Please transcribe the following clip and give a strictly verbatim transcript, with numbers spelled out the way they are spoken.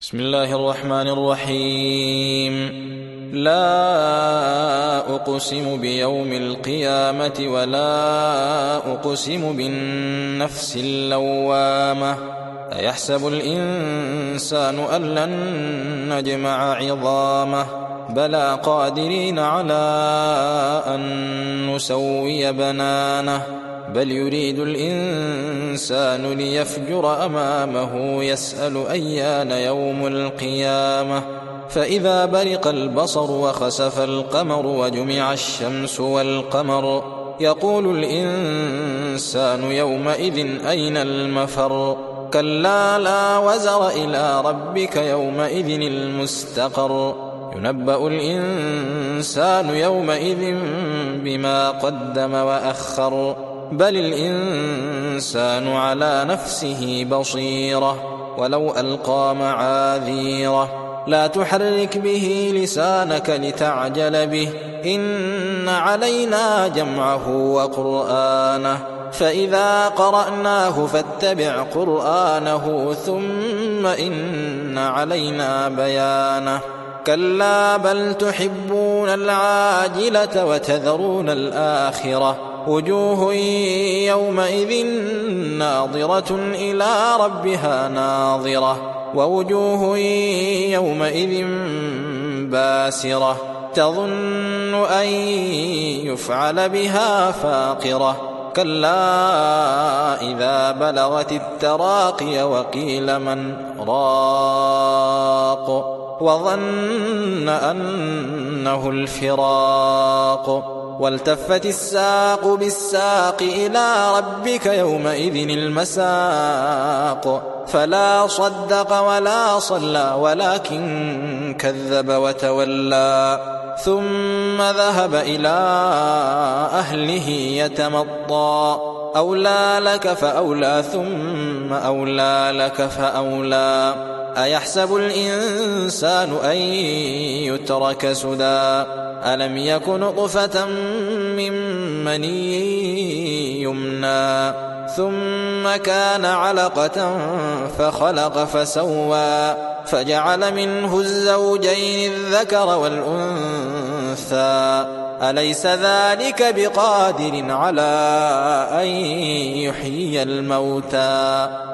بسم الله الرحمن الرحيم. لا أقسم بيوم القيامة ولا أقسم بالنفس اللوامة. أيحسب الإنسان أن لن نجمع عظامه بلى قادرين على أن نسوي بنانه بل يريد الإنسان ليفجر أمامه يسأل أيان يوم القيامة. فإذا برق البصر وخسف القمر وجمع الشمس والقمر يقول الإنسان يومئذ أين المفر. كلا لا وزر إلى ربك يومئذ المستقر. ينبأ الإنسان يومئذ بما قدم وأخر بل الإنسان على نفسه بصيرة ولو ألقى معاذيره. لا تحرك به لسانك لتعجل به إن علينا جمعه وقرآنه فإذا قرأناه فاتبع قرآنه ثم إن علينا بيانه. كلا بل تحبون العاجلة وتذرون الآخرة وجوه يومئذ ناظرة إلى ربها ناظرة ووجوه يومئذ باسرة تظن أن يفعل بها فاقرة. كلا إذا بلغت التراقي وقيل من راق وظن أنه الفراق والتفت الساق بالساق إلى ربك يومئذ المساق. فلا صدق ولا صلى ولكن كذب وتولى ثم ذهب إلى أهله يتمطى. أولى لك فأولى ثم أولى لك فأولى. أيحسب الإنسان أن يترك سدى ألم يك نطفة من مني يمنى ثم كان علقة فخلق فسوى فجعل منه الزوجين الذكر والأنثى. أليس ذلك بقادر على أن يحيي الموتى